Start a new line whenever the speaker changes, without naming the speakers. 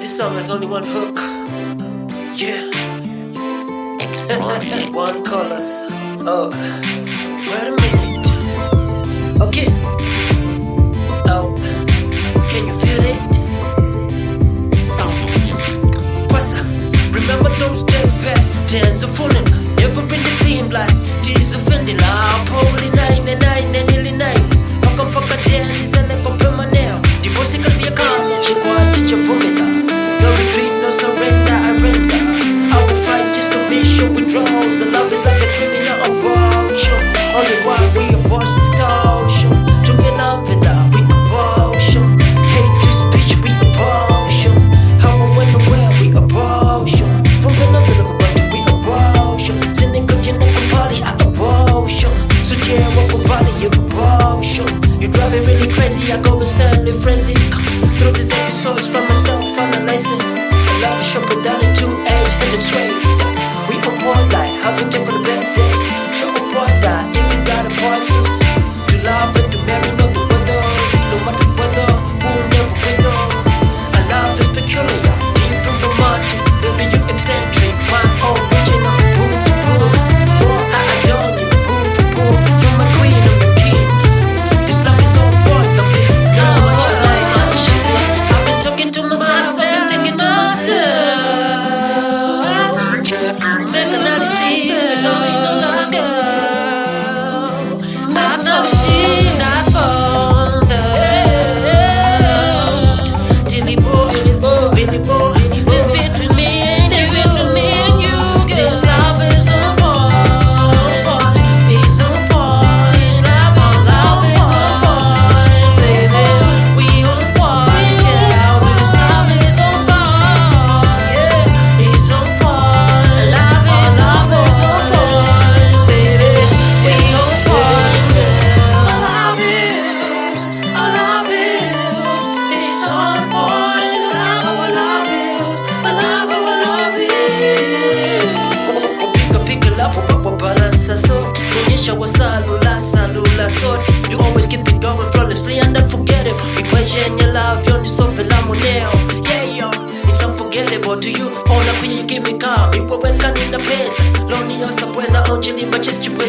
This song has only one hook. Yeah. One chorus. Oh, wait a minute. Okay. Oh, can you feel it? What's up? Remember those days back? Dance of fooling. Never really seemed like this offending. Probably 99. Paka dance and then pop my nail. Divorce can be a car. She want to your vomit. No retreat, no surrender, I render. I will fight to submission, withdrawals. The love is like a criminal abortion. Only while we abort the distortion. To get love and love, we abortion. Hate to speech, we abortion. How and when and where, we abortion. From the level of body, we abortion. Sending good, you never party, I abortion. So yeah, what will body, you abortion. You drive me really crazy, I go insanely frenzy. Through these episodes from myself, analyzing. I love a shop with down in 2 edge, head and sway. We upward like having kept on a bad day. So upward that if you got a voices to love and to marry, not the weather. No matter the weather, we'll never wither. I love is peculiar, deep and romantic. Baby, you eccentric, my original. Boom, boom, boom, I adore you. Boom, boom, you're my queen, I'm your king. This love is all part of it. Not much is like much. I've been talking to myself, I've been thinking to myself. Take analysis, it's all in another girl. I've never seen, I've found out. Tilly boy, this between me and you, this love is on point. It's on point, this love is on point, baby. We on point, yeah. This love is on point, yeah. It's on point, love is on point, baby. We on point, yeah. I love you, it's on point. I love you. Pick love kwa balance so kuonyesha wasalula sote. You always keep it going flawlessly and unforgettable. Equation your love yoni solve la moneo. Yeah yo, it's unforgettable to you. All up when you give me calm. You were welcome in the place. Lonely or subweza onchili but just you